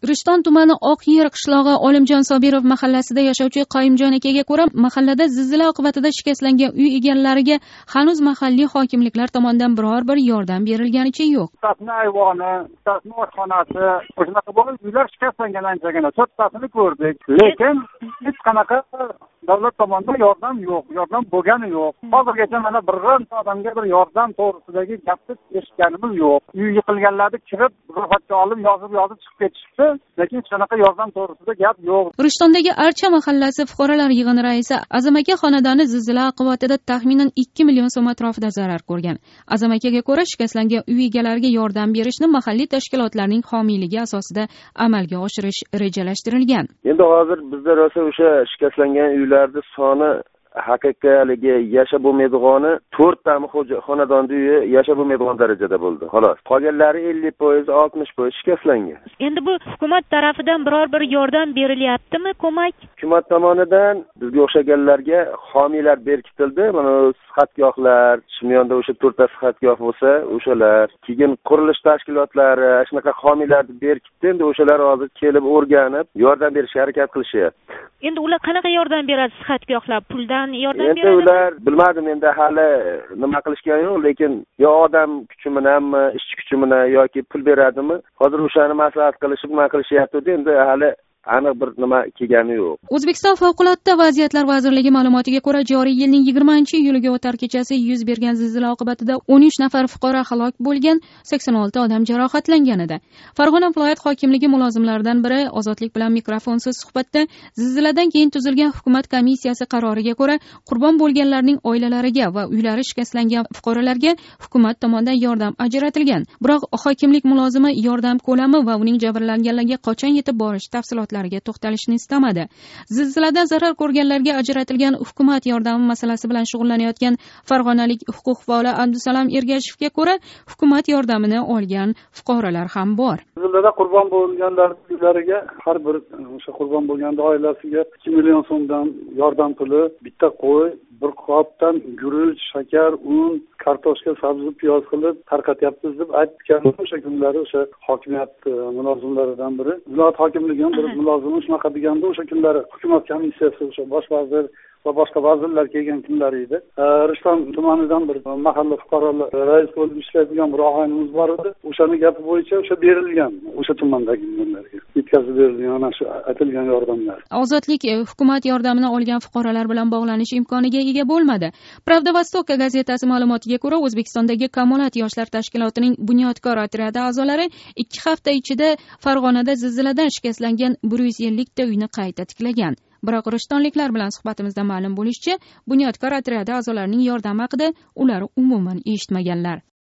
Rishton tumani Oqyer qishlog'i Olimjon Sobirov mahallasida yashovchi Qoyimjon akaga ko'ra, mahallada zilzila oqibatida shikastlangan uy egalariga hanuz mahalliy hokimliklar tomonidan biror bir yordam berilganicha yo'q. Bittasi ayvoni, bittasi oshxonasi, o'shanaqa bo'lib uylar shikastlangan anchagina. To'rttasini ko'rdik. Lekin hech qanaqa davlat tomonidan yordam yo'q, yordam bo'lgani yo'q. Hozirgacha mana bironta odamga bir yordam to'g'risidagi gapni eshitganimiz yo'q. Uy yiqilganlarni kirib, ro'yxatga olib, yozib chiqib ketishdi. Lekin hech qanaqa yordam to'g'risida gap yo'q. Rishtondagi Archa mahallasi fuqarolar yig'ini raisi Azam aka xonadoni zilzila oqibatida taxminan 2 million so'm atrofida zarar ko'rgan. Azam akaga ko'ra, shikastlangan uy egalariga yordam berishni mahalliy tashkilotlarning homiyligi asosida amalga oshirish rejalashtirilgan. Endi hozir bizda rosa o'sha shikastlangan uylarning soni haqiqiyligi yashab bo'lmaydigani 4 tami xonadonda uyi yashab bo'lmaydigan darajada bo'ldi. Xolos. Qolganlari 50%, 60% shikastlangan. Endi bu hukumat tarafidan biror bir yordam berilyaptimi, ko'mak? Hukumat tomonidan bizga o'xshaganlarga homiylar berkitildi. Mana sihatgohlar, Shimyonda o'sha 4 ta sihatgoh bo'lsa, o'shalar, keyin qurilish tashkilotlari, shunaqa homiylarni berkitdi. Endi o'shalar hozir kelib o'rganib, yordam berishga harakat qilishyapti. Endi ular qanaqa yordam beradi sihatgohlar? Puldan yordam beradimi? Endi ular bilmadim, endi hali nima qilishgan yo'q, lekin yo odam kuchi bilanmi, ishchi kuchi bilan yoki pul beradimi? Hozir o'shani maslahat qilishib, nima qilishyapti, endi hali aniq bir nima kelgani yo'q. O'zbekiston Favqulodda vaziyatlar vazirligi ma'lumotiga ko'ra, joriy yilning 20-iyuliga o'tar kechasi yuz bergan zilzila oqibatida 13 nafar fuqaro halok bo'lgan, 86 odam jarohatlangan edi. Farg'ona viloyat hokimligi mulozimlaridan biri Ozodlik bilan mikrofonsiz suhbatda zilziladan keyin tuzilgan hukumat komissiyasi qaroriga ko'ra, qurbon bo'lganlarning oilalariga va uylari shikastlangan fuqarolarga hukumat tomonidan yordam ajratilgan. Biroq hokimlik mulozimi yordam ko'lami va uning jabrlanganlarga qachon yetib borish tafsilotlari to'xtalishni istamadi. Zilziladan zarar ko'rganlarga ajratilgan hukumat yordami masalasi bilan shug'ullanayotgan farg'onalik huquq faoli Abdusalom Ergashevga ko'ra, hukumat yordamini olgan fuqarolar ham bor. Zilzilada qurbon bo'lganlarga har bir o'sha qurbon bo'lgan oilasiga 2 million so'mdan yordam puli, bitta qo'y, bir qopdan guruch, shakar, un, kartoshka, sabzi, piyoz qilib tarqatyapmiz deb aytgan o'sha kunlari o'sha hokimiyat mulozimlaridan biri. Viloyat hokimligi ham bir mulozimi shunaqa deganda o'sha kunlari hukumat komissiyasi o'sha bosh vazir va boshqa vazirlar kelgan kunlar edi. Rishton tumanidan bir mahalla fuqarolar rais bo'lib ishlaydigan bir og'aynimiz bor edi. O'shani gapi bo'yicha o'sha berilgan, o'sha tumandagi kunlarga yetkazib berilgan ana shu aytilgan yordamlar. Ozodlik hukumat yordamini olgan fuqarolar bilan bog'lanish imkoniga ega bo'lmadi. Pravda Vostoka gazetasi ma'lumotiga ko'ra, O'zbekistondagi Kamolat yoshlar tashkilotining bunyodkor otryadi a'zolari 2 hafta ichida Farg'onada zilziladan shikastlangan 150 ta uyni qayta tiklagan. Biroq rishtonliklar bilan suhbatimizda ma'lum bo'lishicha, bunyodkor otryadi a'zolarining yordam haqida ular umuman eshitmaganlar.